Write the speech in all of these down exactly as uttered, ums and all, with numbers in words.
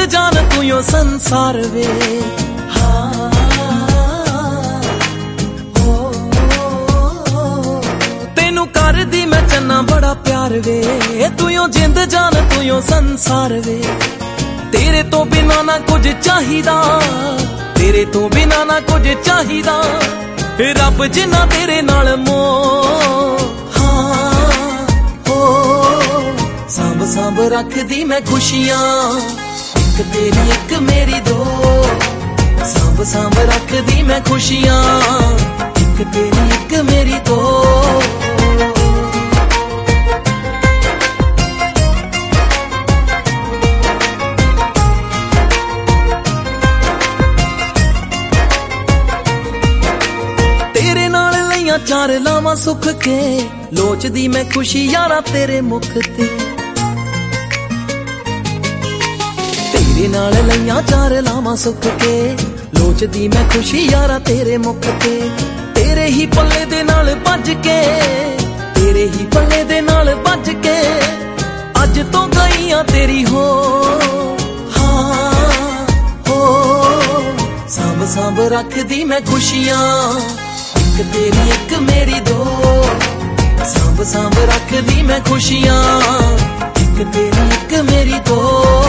जान तू यो संसार वे। हाँ तेनू कर दी मैं चन्ना बड़ा प्यार वे, तू यो जिंद जान तू यो संसार वे। तेरे तो बिना ना कुछ चाहिदा, तेरे तो बिना ना कुछ चाहिदा, रब जिन्ना तेरे नाल मोह। हाँ हो सांभ सांभ रख दी मैं खुशियां, एक तेरी एक मेरी दो। सांभ सांभ रख दी मैं खुशियां, एक तेरी एक मेरी दो। चार लावा सुख के लोचदी मैं खुशी यारा तेरे मुख ते। तेरे नाल लईयां चार लावा सुख के लोचदी मैं खुशी यारा तेरे मुख ते। तेरे ही पल्ले दे नाल भज के, तेरे ही पल्ले दे नाल भज के अज तो गईयां तेरी हो। हाँ हो सांभ सांभ रख दी मैं खुशियां, एक तेरी एक मेरी दो। सांभ सांभ रख दी मैं खुशियां, एक तेरी एक मेरी दो।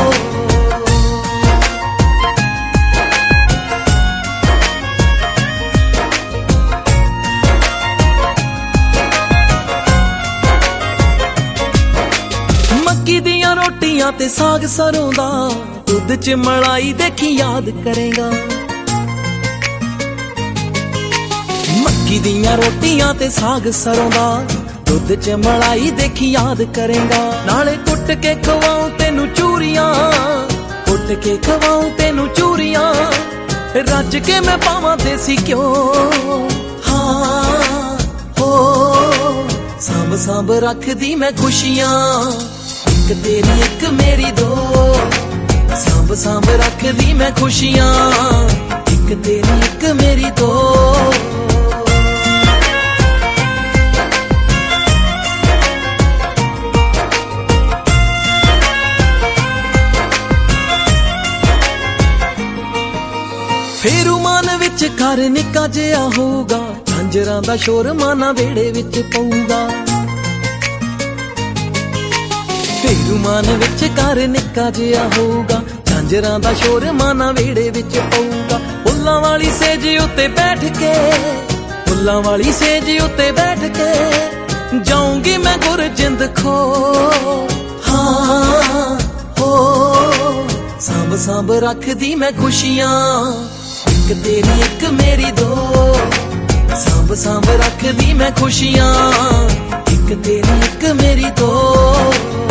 मक्की दियां रोटियां ते साग सरों दा, दुध च मलाई देखी याद करेगा। मक्की दियां रोटियां ते साग सरों दा, दुध च मलाई देखी याद करेगा। नाले कुट के खवाऊं तेनू चूरियां, कुट के खवाऊं तेनू चूरियां, रज के मैं पावां देसी घ्यो। हाँ हो सांभ सांभ रख दी मैं खुशियां, एक तेरी एक मेरी दो। सांभ सांभ रख दी मैं खुशियां, एक तेरी एक मेरी दो। फेरू मान विच घर निक्का जिहा होगा, झांजरां दा शोर माना वेड़े विच पऊगा। फेरू मान विच घर निक्का जिहा होगा, झांजरां दा शोर माना वेड़े विच पऊगा। फुल्लां वाली सेज उत्ते बैठ के, फुल्लां वाली सेज उत्ते बैठ के जाऊंगी मैं गुरजिंद खो। हाँ हो सांभ सांभ रख दी मैं खुशियां, एक तेरी एक मेरी दो। सांभ सांभ रख दी मैं खुशियां, एक तेरी एक मेरी दो।